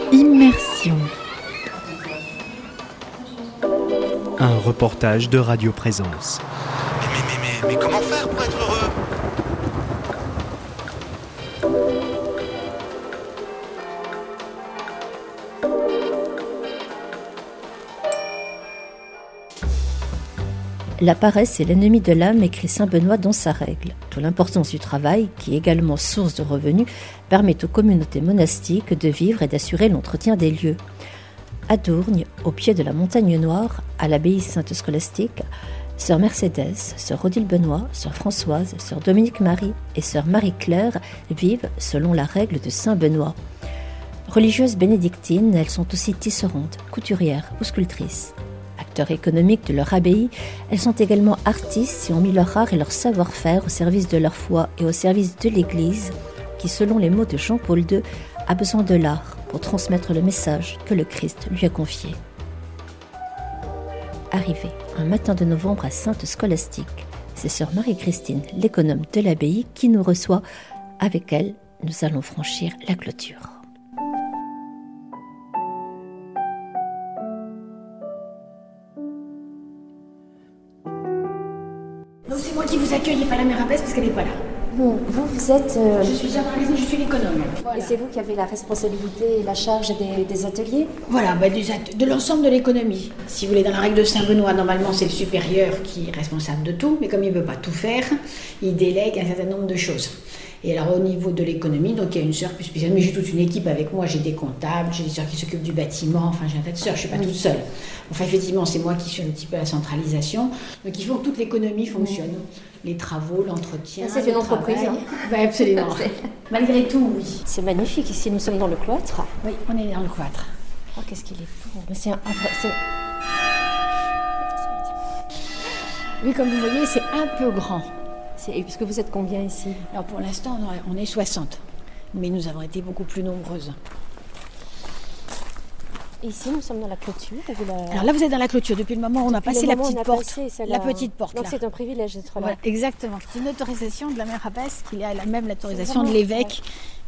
Immersion. Un reportage de Radio Présence. Mais comment faire pour être heureux ? La paresse est l'ennemi de l'âme, écrit saint Benoît dans sa règle. Toute l'importance du travail, qui est également source de revenus, permet aux communautés monastiques de vivre et d'assurer l'entretien des lieux. À Dourgne, au pied de la Montagne Noire, à l'abbaye Sainte-Scolastique, sœur Mercédès, sœur Odile Benoît, sœur Françoise, sœur Dominique-Marie et sœur Marie-Claire vivent selon la règle de saint Benoît. Religieuses bénédictines, elles sont aussi tisserandes, couturières ou sculptrices. Acteurs économiques de leur abbaye, elles sont également artistes et ont mis leur art et leur savoir-faire au service de leur foi et au service de l'Église, qui, selon les mots de Jean-Paul II, a besoin de l'art pour transmettre le message que le Christ lui a confié. Arrivée un matin de novembre à Sainte-Scolastique, c'est sœur Marie-Christine, l'économe de l'abbaye, qui nous reçoit. Avec elle, nous allons franchir la clôture. Donc c'est moi qui vous accueille et pas la mère abbesse parce qu'elle n'est pas là. Bon, vous êtes... Je suis je suis l'économe. Voilà. Et c'est vous qui avez la responsabilité et la charge des ateliers ? Voilà, de l'ensemble de l'économie. Si vous voulez, dans la règle de Saint-Benoît, normalement c'est le supérieur qui est responsable de tout, mais comme il ne peut pas tout faire, il délègue un certain nombre de choses. Et alors au niveau de l'économie, donc il y a une sœur plus spéciale, mais j'ai toute une équipe avec moi, j'ai des comptables, j'ai des sœurs qui s'occupent du bâtiment, enfin j'ai un tas de sœurs, je ne suis pas toute seule. Enfin effectivement, c'est moi qui suis un petit peu à la centralisation, donc il faut que toute l'économie fonctionne. Les travaux, l'entretien, c'est une entreprise. Hein. Ben, absolument. Malgré tout, oui. C'est magnifique, ici nous sommes dans le cloître. Oui, on est dans le cloître. Oh, qu'est-ce qu'il est beau. Mais Oui, comme vous voyez, c'est un peu grand. Puisque vous êtes combien ici ? Alors pour l'instant, on est 60, mais nous avons été beaucoup plus nombreuses. Ici, nous sommes dans la clôture. Alors là, vous êtes dans la clôture. Depuis le moment où on a passé la petite porte. La petite porte. Donc là. c'est un privilège d'être là. Voilà, exactement. C'est une autorisation de la mère abbesse, qui a même l'autorisation de l'évêque.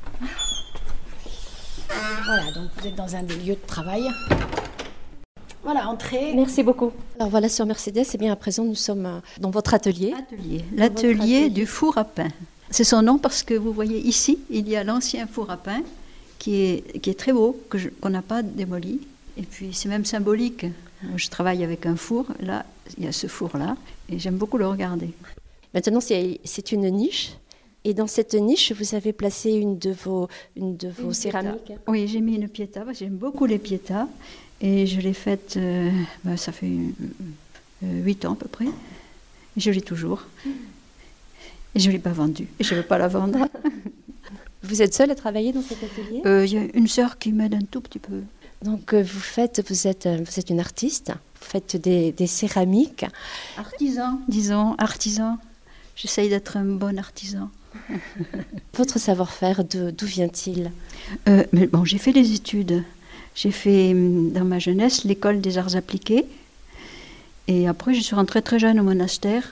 Voilà, donc vous êtes dans un des lieux de travail. Voilà, entrez. Merci beaucoup. Alors voilà, sœur Mercédès, et bien à présent nous sommes dans votre atelier. L'atelier du four à pain. C'est son nom parce que vous voyez ici, il y a l'ancien four à pain qui est très beau, qu'on n'a pas démoli. Et puis c'est même symbolique. Je travaille avec un four, là, il y a ce four-là, et j'aime beaucoup le regarder. Maintenant, c'est une niche. Et dans cette niche, vous avez placé une de vos céramiques. Oui, j'ai mis une pietà, parce que j'aime beaucoup les pietà. Et je l'ai faite, ça fait 8 ans à peu près. Et je l'ai toujours. Et je ne l'ai pas vendue. Et je ne veux pas la vendre. Vous êtes seule à travailler dans cet atelier ? Il y a une sœur qui m'aide un tout petit peu. Donc vous êtes une artiste, vous faites des céramiques. Artisan, disons, artisan. J'essaye d'être un bon artisan. Votre savoir-faire, d'où vient-il ? J'ai fait des études. J'ai fait, dans ma jeunesse, l'école des arts appliqués. Et après, je suis rentrée très jeune au monastère,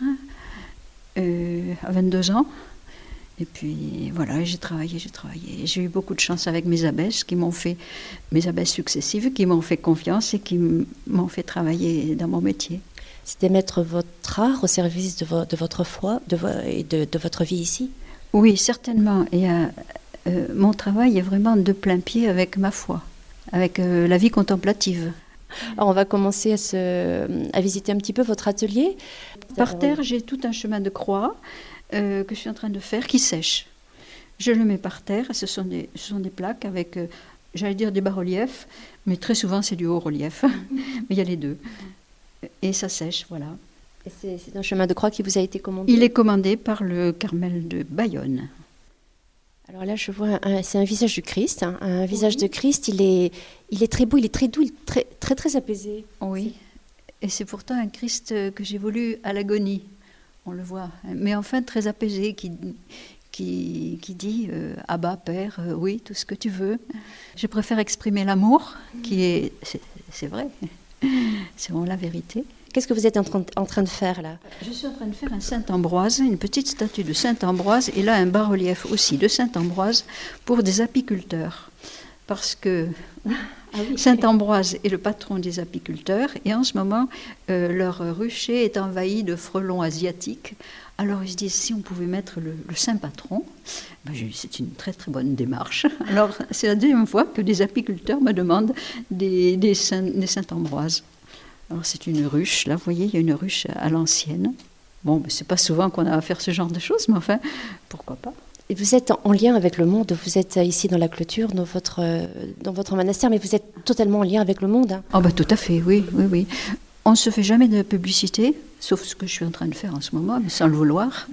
à 22 ans. Et puis, voilà, j'ai travaillé. J'ai eu beaucoup de chance avec mes abbesses successives, qui m'ont fait confiance et qui m'ont fait travailler dans mon métier. C'était mettre votre art au service de votre foi et de votre vie ici ? Oui, certainement. Et mon travail est vraiment de plein pied avec ma foi, avec la vie contemplative. Alors on va commencer à visiter un petit peu votre atelier. Par terre, j'ai tout un chemin de croix que je suis en train de faire, qui sèche. Je le mets par terre, ce sont des plaques avec, j'allais dire des bas-reliefs, mais très souvent c'est du haut-relief, mais il y a les deux. Et ça sèche, voilà. Et c'est un chemin de croix qui vous a été commandé ? Il est commandé par le Carmel de Bayonne. Alors là, je vois, c'est un visage du Christ. Un visage de Christ, il est très beau, il est très doux, il est très, très, très apaisé. Oui, et c'est pourtant un Christ que j'ai voulu à l'agonie. On le voit, mais enfin très apaisé, qui dit « Abba, Père, oui, tout ce que tu veux ». Je préfère exprimer l'amour, c'est vrai, c'est vraiment la vérité. Qu'est-ce que vous êtes en train de faire là ? Je suis en train de faire un Saint-Ambroise, une petite statue de Saint-Ambroise, et là un bas-relief aussi de Saint-Ambroise pour des apiculteurs. parce que Saint-Ambroise est le patron des apiculteurs et en ce moment, leur rucher est envahi de frelons asiatiques. Alors ils se disent, si on pouvait mettre le saint patron, c'est une très très bonne démarche. Alors c'est la deuxième fois que des apiculteurs me demandent des Saint-Ambroise. Alors c'est une ruche, là vous voyez, il y a une ruche à l'ancienne. Bon, c'est pas souvent qu'on a à faire ce genre de choses, mais enfin, pourquoi pas. Et vous êtes en lien avec le monde, vous êtes ici dans la clôture, dans votre monastère, mais vous êtes totalement en lien avec le monde. Ah bah tout à fait, oui. On ne se fait jamais de publicité, sauf ce que je suis en train de faire en ce moment, mais sans le vouloir.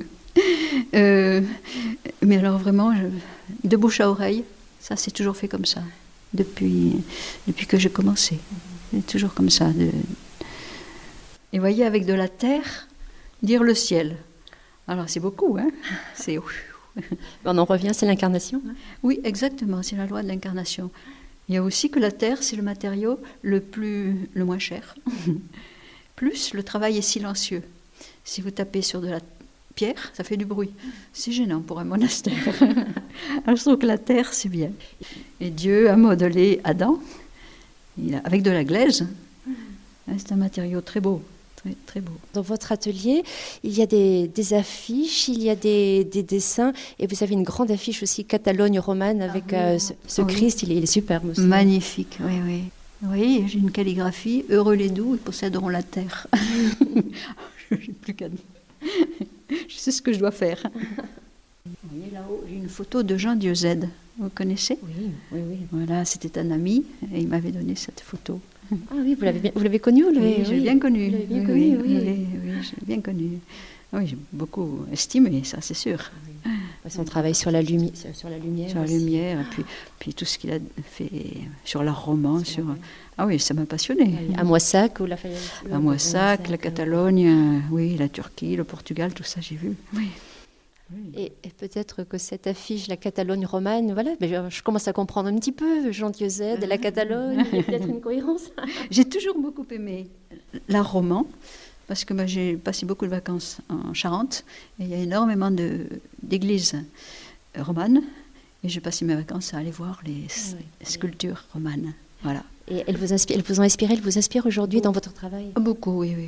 Mais alors vraiment, de bouche à oreille, ça c'est toujours fait comme ça, depuis que j'ai commencé. C'est toujours comme ça. Et vous voyez, avec de la terre, dire le ciel. Alors c'est beaucoup, hein. C'est... On en revient, c'est l'incarnation. Oui, exactement, c'est la loi de l'incarnation. Il y a aussi que la terre, c'est le matériau le moins cher. Plus, le travail est silencieux. Si vous tapez sur de la pierre, ça fait du bruit. C'est gênant pour un monastère. Alors je trouve que la terre, c'est bien. Et Dieu a modelé Adam avec de la glaise. C'est un matériau très beau. Très, très beau. Dans votre atelier, il y a des affiches, il y a des dessins, et vous avez une grande affiche aussi, Catalogne romane, avec ce Christ, il est superbe aussi. Magnifique, oui. Oui, j'ai une calligraphie, heureux les doux, ils posséderont la terre. Je n'ai plus qu'à dire. Je sais ce que je dois faire. Vous voyez là-haut, j'ai une photo de Jean Dieuze. Vous connaissez ? Oui. Voilà, c'était un ami, et il m'avait donné cette photo. Ah oui, vous l'avez connu, Oui, je l'ai bien connu. Vous l'avez bien connu, oui, je l'ai bien connu. Oui, j'ai beaucoup estimé, ça c'est sûr. Son travail sur la lumière. Sur la lumière, et puis tout ce qu'il a fait sur l'art roman. Ah oui, ça m'a passionné. À Moissac, à Moissac, la Catalogne, oui, la Turquie, le Portugal, tout ça j'ai vu. Oui. Et peut-être que cette affiche, la Catalogne romane, voilà, je commence à comprendre un petit peu, Jean Dieuze, la Catalogne, il y a peut-être une cohérence. J'ai toujours beaucoup aimé l'art roman, parce que j'ai passé beaucoup de vacances en Charente, et il y a énormément d'églises romanes, et j'ai passé mes vacances à aller voir les sculptures romanes. Voilà. Et elles vous ont inspiré, elles vous inspirent aujourd'hui dans votre travail ? Beaucoup, oui.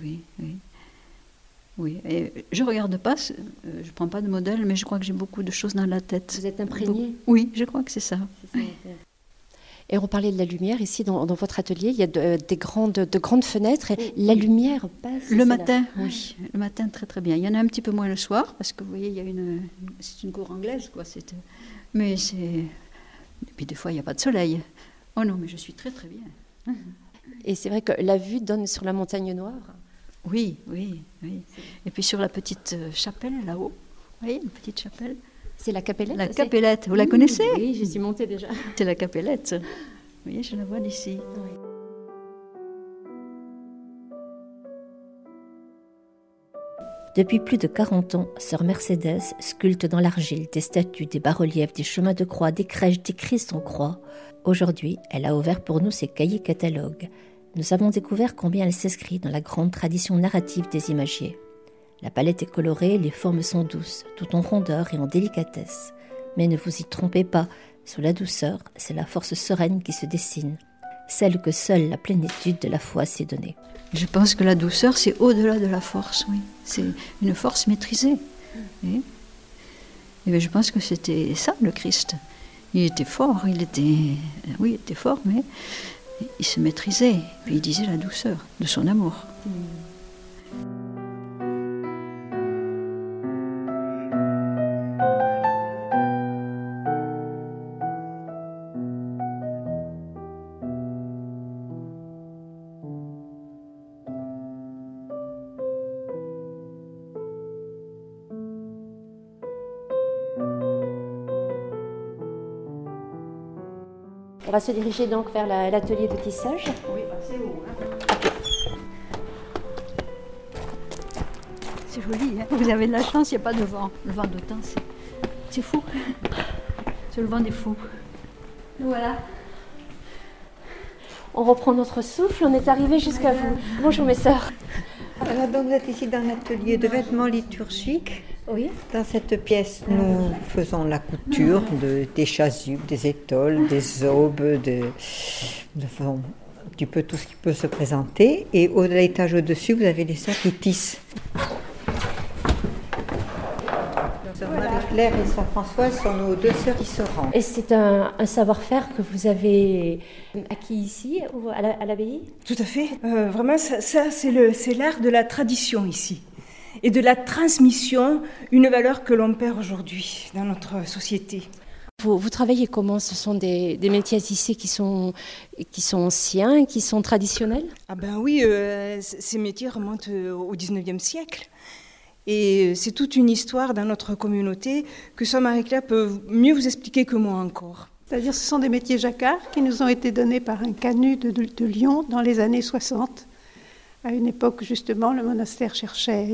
Oui, et je ne regarde pas, je ne prends pas de modèle, mais je crois que j'ai beaucoup de choses dans la tête. Vous êtes imprégnée ? Oui, je crois que c'est ça. Et on parlait de la lumière, ici dans votre atelier, il y a de grandes fenêtres, et la lumière passe... Le matin, oui, le matin très très bien. Il y en a un petit peu moins le soir, parce que vous voyez, c'est une cour anglaise, quoi. Mais c'est... Et puis des fois, il n'y a pas de soleil. Oh non, mais je suis très très bien. Et c'est vrai que la vue donne sur la montagne noire. Oui. Et puis sur la petite chapelle là-haut, vous voyez, une petite chapelle. C'est la Capellette. La Capellette, vous la connaissez ? Oui, j'y suis montée déjà. C'est la Capellette. Vous voyez, je la vois d'ici. Oui. Depuis plus de 40 ans, sœur Mercedes sculpte dans l'argile des statues, des bas-reliefs, des chemins de croix, des crèches, des Christ en croix. Aujourd'hui, elle a ouvert pour nous ses cahiers catalogues. Nous avons découvert combien elle s'inscrit dans la grande tradition narrative des imagiers. La palette est colorée, les formes sont douces, tout en rondeur et en délicatesse. Mais ne vous y trompez pas, sous la douceur, c'est la force sereine qui se dessine, celle que seule la plénitude de la foi s'est donnée. Je pense que la douceur, c'est au-delà de la force, oui. C'est une force maîtrisée. Et je pense que c'était ça, le Christ. Il était fort, il était fort, mais il se maîtrisait. Puis il disait la douceur de son amour. On va se diriger donc vers l'atelier de tissage. Oui, c'est haut. C'est joli, hein. Vous avez de la chance, il n'y a pas de vent. Le vent d'automne, c'est fou. C'est le vent des fous. Voilà. On reprend notre souffle, on est arrivé jusqu'à vous. Bonjour mes sœurs. Alors donc vous êtes ici dans l'atelier de vêtements liturgiques. Oui. Dans cette pièce, nous faisons la couture des chasubles, des étoles, des aubes, nous faisons un petit peu tout ce qui peut se présenter. Et au l'étage au-dessus, vous avez les sœurs qui tissent. Marie-Claire et Sœur Françoise sont nos deux sœurs tisserandes. Et c'est un savoir-faire que vous avez acquis ici, à l'abbaye ? Tout à fait. Vraiment, ça c'est l'art de la tradition ici. Et de la transmission, une valeur que l'on perd aujourd'hui dans notre société. Vous travaillez comment ? Ce sont des métiers à tisser qui sont anciens, qui sont traditionnels ? Ah ben oui, ces métiers remontent au 19e siècle. Et c'est toute une histoire dans notre communauté que Sœur Marie-Claire peut mieux vous expliquer que moi encore. C'est-à-dire ce sont des métiers jacquards qui nous ont été donnés par un canut de Lyon dans les années 60. À une époque, justement, le monastère cherchait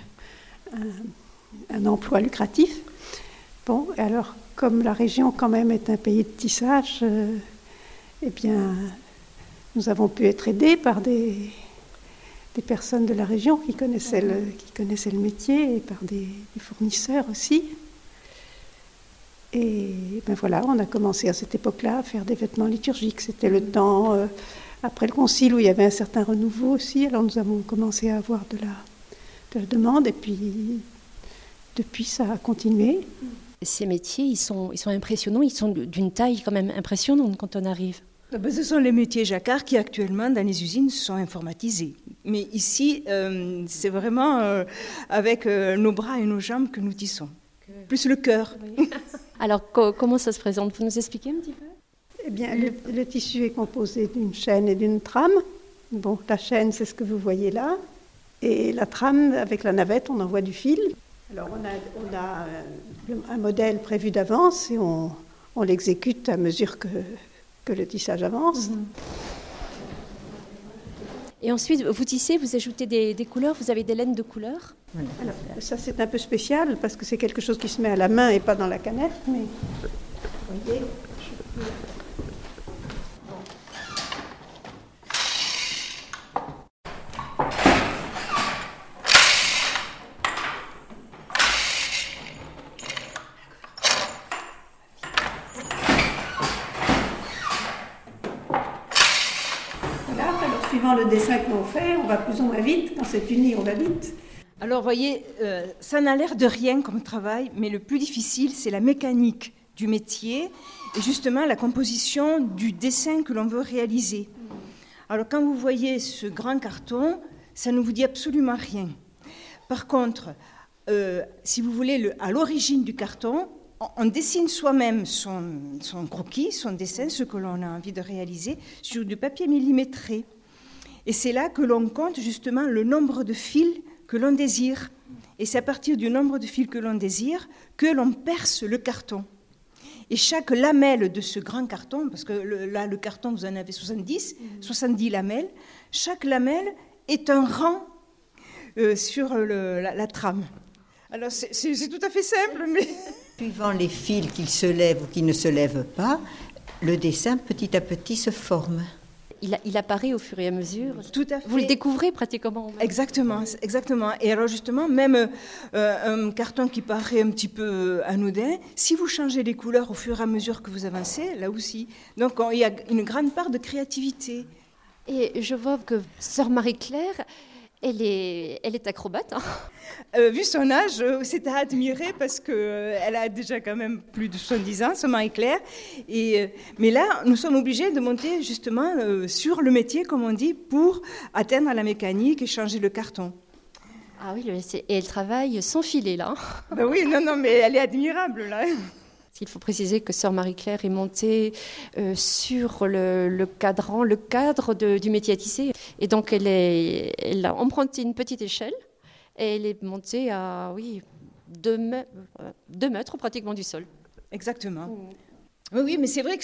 un emploi lucratif. Bon, et alors, comme la région, quand même, est un pays de tissage, eh bien, nous avons pu être aidés par des personnes de la région qui connaissaient le métier et par des fournisseurs aussi. Et ben voilà, on a commencé à cette époque-là à faire des vêtements liturgiques. C'était le temps... Après le concile, où il y avait un certain renouveau aussi, alors nous avons commencé à avoir de la demande, et puis depuis ça a continué. Ces métiers, ils sont impressionnants, ils sont d'une taille quand même impressionnante quand on arrive. Ce sont les métiers jacquards qui actuellement dans les usines sont informatisés. Mais ici, c'est vraiment avec nos bras et nos jambes que nous tissons, plus le cœur. Oui. Alors comment ça se présente ? Vous nous expliquez un petit peu ? Eh bien, le tissu est composé d'une chaîne et d'une trame. Bon, la chaîne, c'est ce que vous voyez là. Et la trame, avec la navette, on envoie du fil. Alors, on a un modèle prévu d'avance et on l'exécute à mesure que le tissage avance. Et ensuite, vous tissez, vous ajoutez des couleurs, vous avez des laines de couleurs ? Alors, ça, c'est un peu spécial parce que c'est quelque chose qui se met à la main et pas dans la canette. Mais, vous voyez, je peux... Suivant le dessin que l'on fait, on va plus ou moins vite. Quand c'est uni, on va vite. Alors, voyez, ça n'a l'air de rien comme travail, mais le plus difficile, c'est la mécanique du métier et justement la composition du dessin que l'on veut réaliser. Alors, quand vous voyez ce grand carton, ça ne vous dit absolument rien. Par contre, si vous voulez, à l'origine du carton, on dessine soi-même son croquis, son dessin, ce que l'on a envie de réaliser, sur du papier millimétré. Et c'est là que l'on compte justement le nombre de fils que l'on désire. Et c'est à partir du nombre de fils que l'on désire que l'on perce le carton. Et chaque lamelle de ce grand carton, parce que là, le carton, vous en avez 70 lamelles, chaque lamelle est un rang sur la trame. Alors, c'est tout à fait simple, mais... Suivant les fils qui se lèvent ou qui ne se lèvent pas, le dessin, petit à petit, se forme. Il apparaît au fur et à mesure. Tout à fait. Vous le découvrez pratiquement. Exactement. Et alors justement, même un carton qui paraît un petit peu anodin, si vous changez les couleurs au fur et à mesure que vous avancez, là aussi. Donc il y a une grande part de créativité. Et je vois que Sœur Marie-Claire, elle est acrobate. Vu son âge, c'est à admirer parce qu'elle a déjà quand même plus de 70 ans, Sœur Marie-Claire. Mais là, nous sommes obligés de monter justement sur le métier, comme on dit, pour atteindre la mécanique et changer le carton. Ah oui, et elle travaille sans filet, là. Ben oui, non, mais elle est admirable, là. Il faut préciser que Sœur Marie-Claire est montée sur le cadre du métier à tisser. Et donc, elle a emprunté une petite échelle et elle est montée à 2 mètres pratiquement du sol. Exactement. Oui, mais c'est vrai que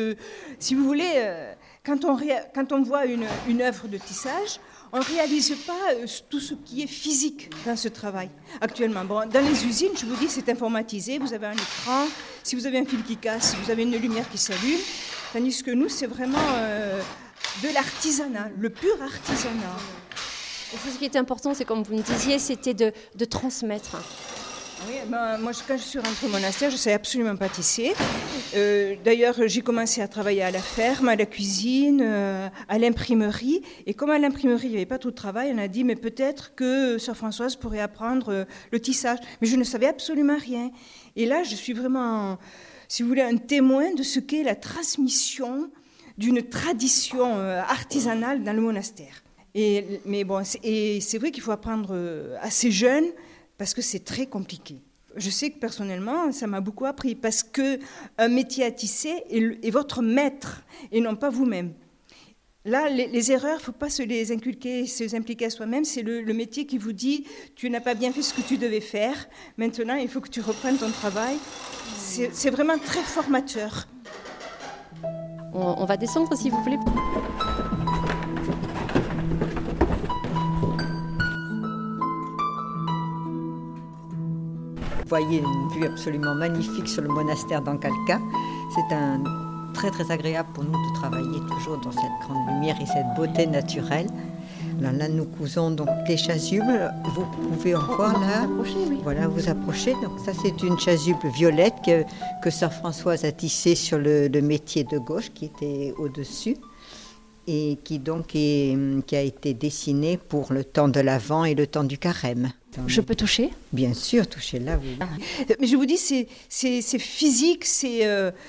si vous voulez, quand on voit une œuvre de tissage, on ne réalise pas tout ce qui est physique dans ce travail actuellement. Bon, dans les usines, je vous dis, c'est informatisé, vous avez un écran, si vous avez un fil qui casse, vous avez une lumière qui s'allume, tandis que nous, c'est vraiment de l'artisanat, le pur artisanat. Et ce qui est important, c'est comme vous me disiez, c'était de transmettre. Oui, moi, quand je suis rentrée au monastère, je ne savais absolument pas tisser. D'ailleurs, j'ai commencé à travailler à la ferme, à la cuisine, à l'imprimerie. Et comme à l'imprimerie, il n'y avait pas tout de travail, on a dit, mais peut-être que sœur Françoise pourrait apprendre le tissage. Mais je ne savais absolument rien. Et là, je suis vraiment, si vous voulez, un témoin de ce qu'est la transmission d'une tradition artisanale dans le monastère. Mais bon, c'est vrai qu'il faut apprendre assez jeune, parce que c'est très compliqué. Je sais que personnellement, ça m'a beaucoup appris, parce qu'un métier à tisser est votre maître, et non pas vous-même. Là, les erreurs, il ne faut pas se les inculquer, se les impliquer à soi-même. C'est le métier qui vous dit, tu n'as pas bien fait ce que tu devais faire, maintenant il faut que tu reprennes ton travail. C'est vraiment très formateur. On va descendre si vous voulez. Vous voyez une vue absolument magnifique sur le monastère d'Ancalca. C'est très très agréable pour nous de travailler toujours dans cette grande lumière et cette beauté naturelle. Alors là, nous cousons donc les chasubles. Vous pouvez en voir là. Voilà, vous approchez. Donc ça, c'est une chasuble violette que sœur Françoise a tissée sur le métier de gauche qui était au-dessus et qui a été dessinée pour le temps de l'Avent et le temps du Carême. Je peux toucher ? Bien sûr, toucher là, oui. Mais je vous dis, c'est physique, c'est,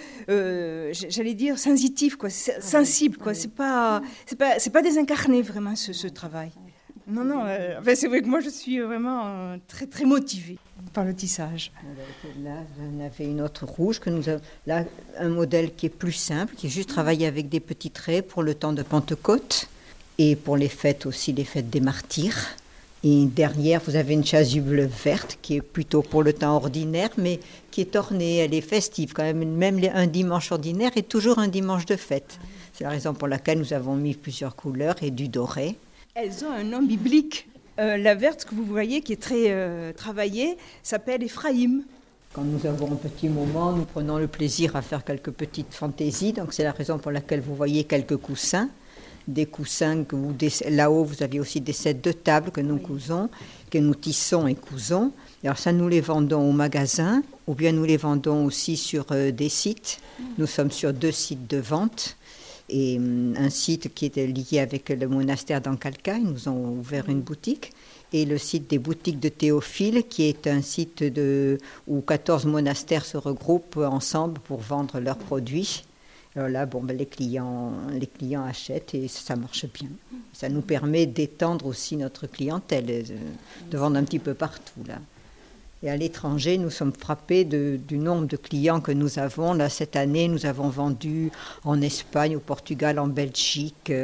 j'allais dire, sensitif, quoi, sensible, quoi. C'est pas désincarné vraiment ce travail. Non, c'est vrai que moi je suis vraiment très très motivée par le tissage. Là, on avait une autre rouge que nous avons. Là, un modèle qui est plus simple, qui est juste travaillé avec des petits traits pour le temps de Pentecôte et pour les fêtes aussi, les fêtes des martyrs. Et derrière, vous avez une chasuble verte qui est plutôt pour le temps ordinaire, mais qui est ornée, elle est festive quand même. Même un dimanche ordinaire est toujours un dimanche de fête. C'est la raison pour laquelle nous avons mis plusieurs couleurs et du doré. Elles ont un nom biblique. La verte que vous voyez, qui est très travaillée, s'appelle Ephraïm. Quand nous avons un petit moment, nous prenons le plaisir à faire quelques petites fantaisies. Donc c'est la raison pour laquelle vous voyez quelques coussins. Des coussins là-haut, vous avez aussi des sets de table que nous cousons, que nous tissons et cousons. Alors ça, nous les vendons au magasin, ou bien nous les vendons aussi sur des sites. Nous sommes sur 2 sites de vente. Et un site qui est lié avec le monastère d'Ancalca, ils nous ont ouvert une boutique. Et le site des boutiques de Théophile, qui est un site où 14 monastères se regroupent ensemble pour vendre leurs produits. Alors là, les clients achètent et ça marche bien. Ça nous permet d'étendre aussi notre clientèle, de vendre un petit peu partout là. Et à l'étranger, nous sommes frappés du nombre de clients que nous avons. Là, cette année, nous avons vendu en Espagne, au Portugal, en Belgique,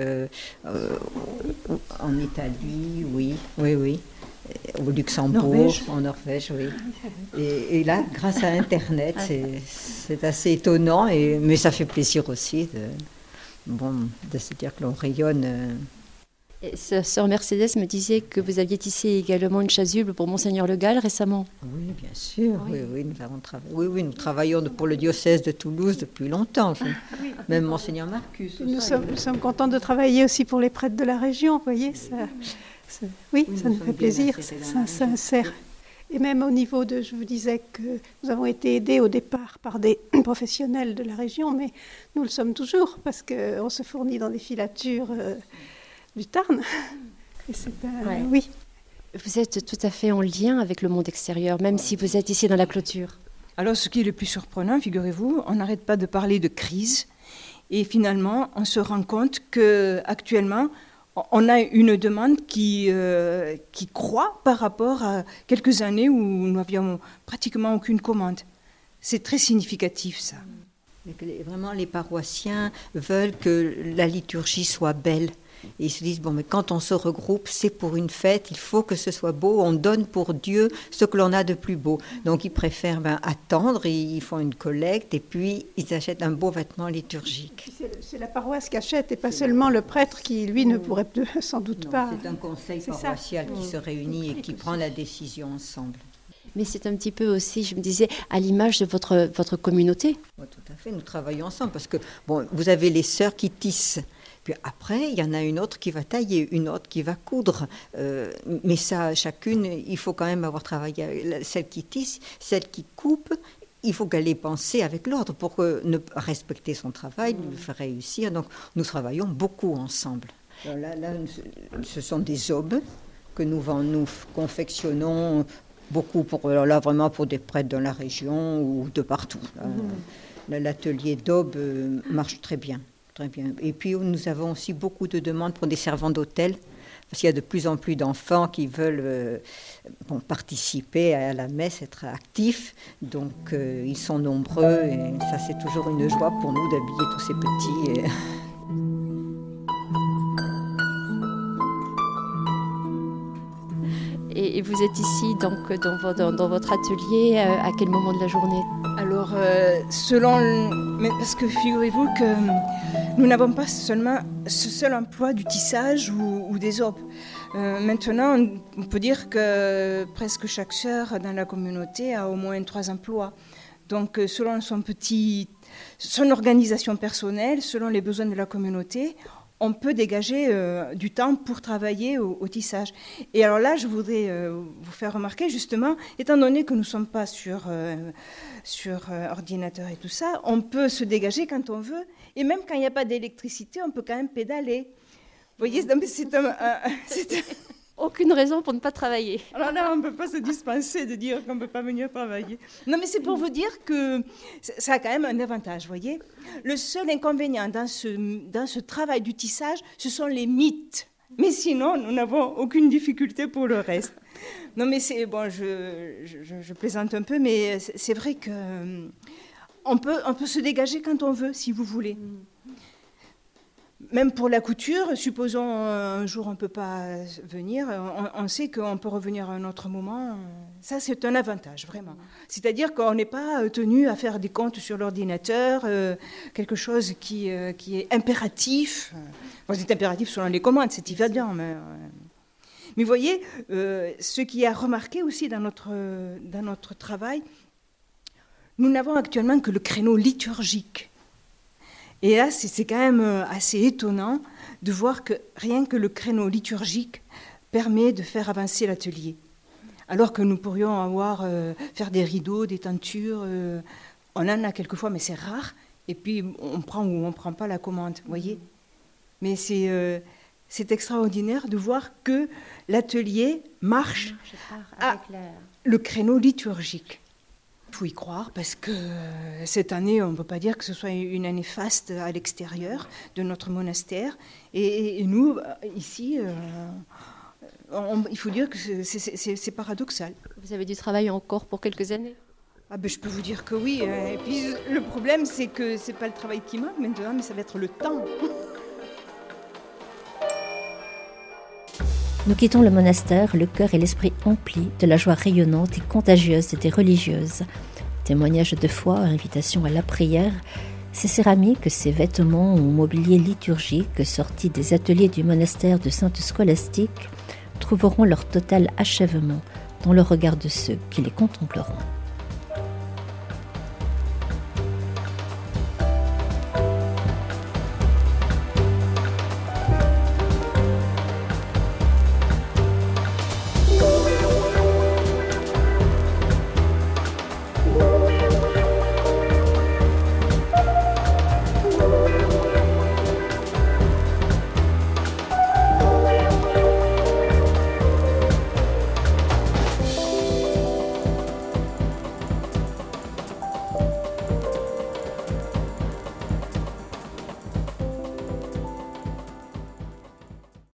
en Italie, oui. Au Luxembourg, en Norvège, oui. Et là, grâce à Internet, c'est assez étonnant, mais ça fait plaisir aussi de se dire que l'on rayonne. Et sœur Mercedes me disait que vous aviez tissé également une chasuble pour Monseigneur Le Gall récemment. Oui, bien sûr. Oui, nous avons travaillé. Oui, nous travaillons pour le diocèse de Toulouse depuis longtemps. Même Monseigneur Marcus. Nous sommes contents de travailler aussi pour les prêtres de la région, vous voyez. Ça nous fait plaisir, c'est sincère. Et même au niveau je vous disais que nous avons été aidés au départ par des professionnels de la région, mais nous le sommes toujours parce qu'on se fournit dans des filatures du Tarn. Et oui. Vous êtes tout à fait en lien avec le monde extérieur, même si vous êtes ici dans la clôture. Alors, ce qui est le plus surprenant, figurez-vous, on n'arrête pas de parler de crise. Et finalement, on se rend compte qu'actuellement, on a une demande qui croît par rapport à quelques années où nous n'avions pratiquement aucune commande. C'est très significatif, ça. Vraiment, les paroissiens veulent que la liturgie soit belle. Et ils se disent, mais quand on se regroupe, c'est pour une fête, il faut que ce soit beau, on donne pour Dieu ce que l'on a de plus beau. Donc ils préfèrent attendre, ils font une collecte et puis ils achètent un beau vêtement liturgique. C'est la paroisse qui achète et pas seulement le prêtre qui, lui, ne pourrait sans doute pas. C'est un conseil paroissial qui se réunit et qui prend la décision ensemble. Mais c'est un petit peu aussi, je me disais, à l'image de votre communauté. Oui, tout à fait, nous travaillons ensemble parce que, vous avez les sœurs qui tissent. Puis après, il y en a une autre qui va tailler, une autre qui va coudre. Mais ça, chacune, il faut quand même avoir travaillé. Celle qui tisse, celle qui coupe, il faut qu'elle ait pensé avec l'autre pour respecter son travail, le faire réussir. Donc, nous travaillons beaucoup ensemble. Alors là, ce sont des aubes que nous confectionnons beaucoup vraiment pour des prêtres dans la région ou de partout. L'atelier d'aube marche très bien. Très bien. Et puis nous avons aussi beaucoup de demandes pour des servants d'hôtel, parce qu'il y a de plus en plus d'enfants qui veulent participer à la messe, être actifs. Donc ils sont nombreux et ça c'est toujours une joie pour nous d'habiller tous ces petits. Et vous êtes ici donc dans votre atelier à quel moment de la journée? Alors, parce que figurez-vous que nous n'avons pas seulement ce seul emploi du tissage ou des aubes. Maintenant, on peut dire que presque chaque sœur dans la communauté a au moins 3 emplois. Donc, selon son organisation personnelle, selon les besoins de la communauté, on peut dégager du temps pour travailler au tissage. Et alors là, je voudrais vous faire remarquer, justement, étant donné que nous ne sommes pas sur ordinateur et tout ça, on peut se dégager quand on veut. Et même quand il n'y a pas d'électricité, on peut quand même pédaler. Vous voyez, c'est Aucune raison pour ne pas travailler. Alors là, on ne peut pas se dispenser de dire qu'on ne peut pas venir travailler. Non, mais c'est pour vous dire que ça a quand même un avantage, vous voyez. Le seul inconvénient dans ce travail du tissage, ce sont les mythes. Mais sinon, nous n'avons aucune difficulté pour le reste. Non, mais c'est bon, je plaisante un peu, mais c'est vrai qu'on peut se dégager quand on veut, si vous voulez. Même pour la couture, supposons un jour on ne peut pas venir, on sait qu'on peut revenir à un autre moment. Ça, c'est un avantage, vraiment. C'est-à-dire qu'on n'est pas tenu à faire des comptes sur l'ordinateur, quelque chose qui est impératif. Bon, c'est impératif selon les commandes, c'est évident. Mais vous voyez, ce qui est remarqué aussi dans notre travail, nous n'avons actuellement que le créneau liturgique. Et là, c'est quand même assez étonnant de voir que rien que le créneau liturgique permet de faire avancer l'atelier. Alors que nous pourrions faire des rideaux, des tentures, on en a quelquefois, mais c'est rare. Et puis, on prend ou on ne prend pas la commande, vous voyez. Mais c'est extraordinaire de voir que l'atelier marche avec le créneau liturgique. Il faut y croire parce que cette année, on ne peut pas dire que ce soit une année faste à l'extérieur de notre monastère. Et nous, ici, il faut dire que c'est paradoxal. Vous avez du travail encore pour quelques années? Je peux vous dire que oui. Et puis le problème, c'est que ce n'est pas le travail qui manque maintenant, mais ça va être le temps. Nous quittons le monastère, le cœur et l'esprit emplis de la joie rayonnante et contagieuse des religieuses. Témoignages de foi, invitation à la prière, ces céramiques, ces vêtements ou mobilier liturgique sortis des ateliers du monastère de Sainte-Scolastique trouveront leur total achèvement dans le regard de ceux qui les contempleront.